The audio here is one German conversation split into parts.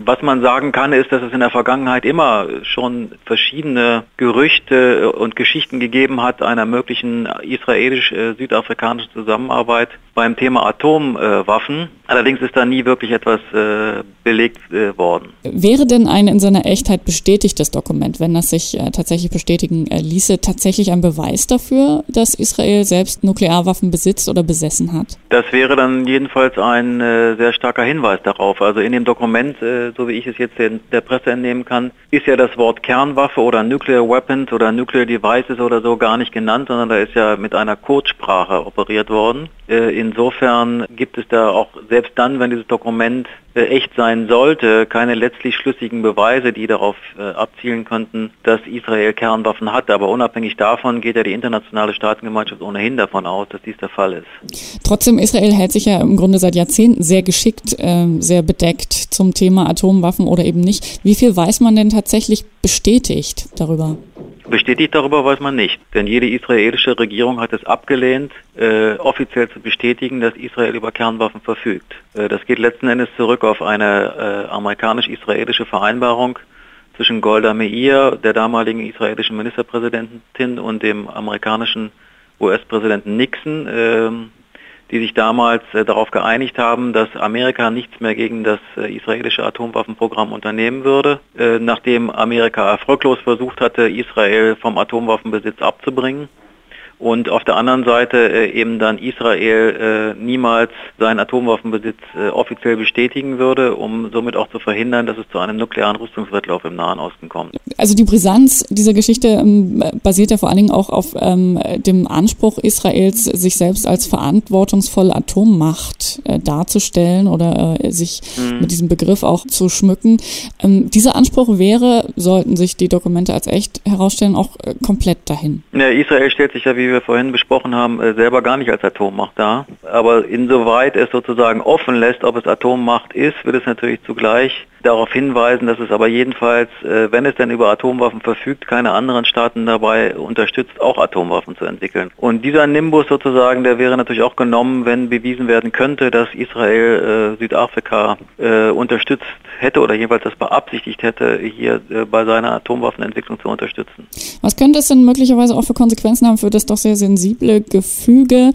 Was man sagen kann, ist, dass es in der Vergangenheit immer schon verschiedene Gerüchte und Geschichten gegeben hat einer möglichen israelisch-südafrikanischen Zusammenarbeit beim Thema Atomwaffen. Allerdings ist da nie wirklich etwas belegt worden. Wäre denn ein in seiner Echtheit bestätigtes Dokument, wenn das sich tatsächlich bestätigen ließe, tatsächlich ein Beweis dafür, dass Israel selbst Nuklearwaffen besitzt oder besessen hat? Das wäre dann jedenfalls ein sehr starker Hinweis darauf. Also in dem Dokument, so wie ich es jetzt der Presse entnehmen kann, ist ja das Wort Kernwaffe oder Nuclear Weapons oder Nuclear Devices oder so gar nicht genannt, sondern da ist ja mit einer Codesprache operiert worden. Insofern gibt es da auch, selbst dann, wenn dieses Dokument echt sein sollte, keine letztlich schlüssigen Beweise, die darauf abzielen könnten, dass Israel Kernwaffen hat. Aber unabhängig davon geht ja die internationale Staatengemeinschaft ohnehin davon aus, dass dies der Fall ist. Trotzdem, Israel hält sich ja im Grunde seit Jahrzehnten sehr geschickt, sehr bedeckt zum Thema Atomwaffen oder eben nicht. Wie viel weiß man denn tatsächlich bestätigt darüber? Bestätigt darüber weiß man nicht, denn jede israelische Regierung hat es abgelehnt, offiziell zu bestätigen, dass Israel über Kernwaffen verfügt. Das geht letzten Endes zurück auf eine amerikanisch-israelische Vereinbarung zwischen Golda Meir, der damaligen israelischen Ministerpräsidentin, und dem amerikanischen US-Präsidenten Nixon, die sich damals darauf geeinigt haben, dass Amerika nichts mehr gegen das israelische Atomwaffenprogramm unternehmen würde, nachdem Amerika erfolglos versucht hatte, Israel vom Atomwaffenbesitz abzubringen. Und auf der anderen Seite eben dann Israel niemals seinen Atomwaffenbesitz offiziell bestätigen würde, um somit auch zu verhindern, dass es zu einem nuklearen Rüstungswettlauf im Nahen Osten kommt. Also die Brisanz dieser Geschichte basiert ja vor allen Dingen auch auf dem Anspruch Israels, sich selbst als verantwortungsvolle Atommacht darzustellen oder sich mit diesem Begriff auch zu schmücken. Dieser Anspruch wäre, sollten sich die Dokumente als echt herausstellen, auch komplett dahin. Ja, Israel stellt sich ja, wie wir vorhin besprochen haben, selber gar nicht als Atommacht dar. Aber insoweit es sozusagen offen lässt, ob es Atommacht ist, wird es natürlich zugleich darauf hinweisen, dass es aber jedenfalls, wenn es denn über Atomwaffen verfügt, keine anderen Staaten dabei unterstützt, auch Atomwaffen zu entwickeln. Und dieser Nimbus sozusagen, der wäre natürlich auch genommen, wenn bewiesen werden könnte, dass Israel Südafrika unterstützt hätte oder jedenfalls das beabsichtigt hätte, hier bei seiner Atomwaffenentwicklung zu unterstützen. Was könnte es denn möglicherweise auch für Konsequenzen haben für das doch sehr sensible Gefüge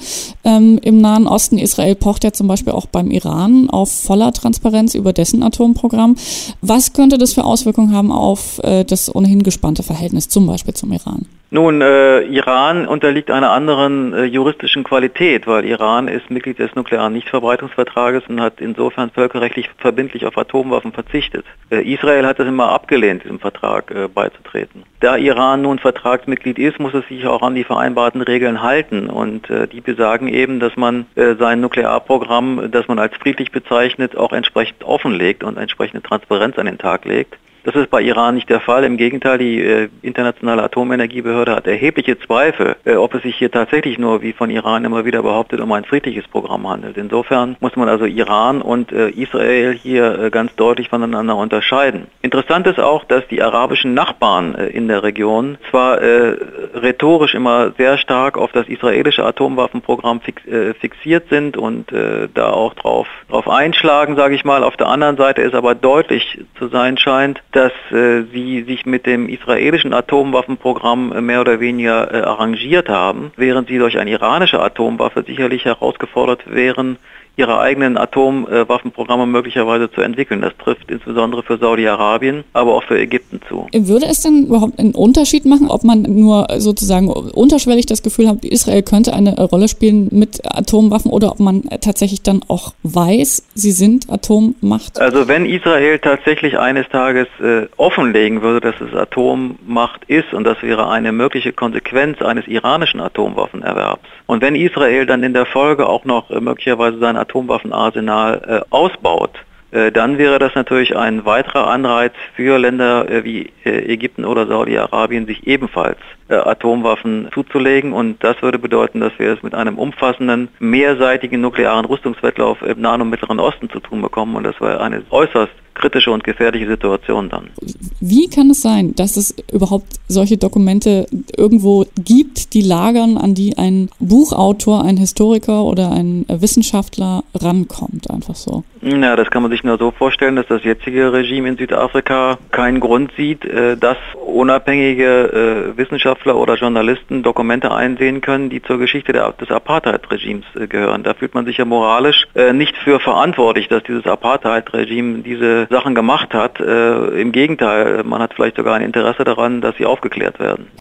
im Nahen Osten? Israel pocht ja zum Beispiel auch beim Iran auf voller Transparenz über dessen Atomprogramm. Was könnte das für Auswirkungen haben auf das ohnehin gespannte Verhältnis zum Beispiel zum Iran? Nun, Iran unterliegt einer anderen juristischen Qualität, weil Iran ist Mitglied des nuklearen Nichtverbreitungsvertrages und hat insofern völkerrechtlich verbindlich auf Atomwaffen verzichtet. Israel hat es immer abgelehnt, diesem Vertrag beizutreten. Da Iran nun Vertragsmitglied ist, muss es sich auch an die vereinbarten Regeln halten und die besagen eben, dass man sein Nuklearprogramm, das man als friedlich bezeichnet, auch entsprechend offenlegt und entsprechende Transparenz an den Tag legt. Das ist bei Iran nicht der Fall. Im Gegenteil, die internationale Atomenergiebehörde hat erhebliche Zweifel, ob es sich hier tatsächlich nur, wie von Iran immer wieder behauptet, um ein friedliches Programm handelt. Insofern muss man also Iran und Israel hier ganz deutlich voneinander unterscheiden. Interessant ist auch, dass die arabischen Nachbarn in der Region zwar rhetorisch immer sehr stark auf das israelische Atomwaffenprogramm fixiert sind und da auch drauf einschlagen, sage ich mal. Auf der anderen Seite ist aber deutlich zu sein scheint, dass sie sich mit dem israelischen Atomwaffenprogramm mehr oder weniger arrangiert haben, während sie durch eine iranische Atomwaffe sicherlich herausgefordert wären, ihre eigenen Atomwaffenprogramme möglicherweise zu entwickeln. Das trifft insbesondere für Saudi-Arabien, aber auch für Ägypten zu. Würde es denn überhaupt einen Unterschied machen, ob man nur sozusagen unterschwellig das Gefühl hat, Israel könnte eine Rolle spielen mit Atomwaffen oder ob man tatsächlich dann auch weiß, sie sind Atommacht? Also wenn Israel tatsächlich eines Tages offenlegen würde, dass es Atommacht ist und das wäre eine mögliche Konsequenz eines iranischen Atomwaffenerwerbs und wenn Israel dann in der Folge auch noch möglicherweise sein Atomwaffenarsenal ausbaut, dann wäre das natürlich ein weiterer Anreiz für Länder wie Ägypten oder Saudi-Arabien, sich ebenfalls Atomwaffen zuzulegen. Und das würde bedeuten, dass wir es mit einem umfassenden, mehrseitigen nuklearen Rüstungswettlauf im Nahen und Mittleren Osten zu tun bekommen. Und das wäre eine äußerst kritische und gefährliche Situation dann. Wie kann es sein, dass es überhaupt solche Dokumente irgendwo gibt, nicht die Lagern, an die ein Buchautor, ein Historiker oder ein Wissenschaftler rankommt, einfach so. Ja, das kann man sich nur so vorstellen, dass das jetzige Regime in Südafrika keinen Grund sieht, dass unabhängige Wissenschaftler oder Journalisten Dokumente einsehen können, die zur Geschichte des Apartheid-Regimes gehören. Da fühlt man sich ja moralisch nicht für verantwortlich, dass dieses Apartheid-Regime diese Sachen gemacht hat. Im Gegenteil, man hat vielleicht sogar ein Interesse daran, dass sie aufgeklärt werden.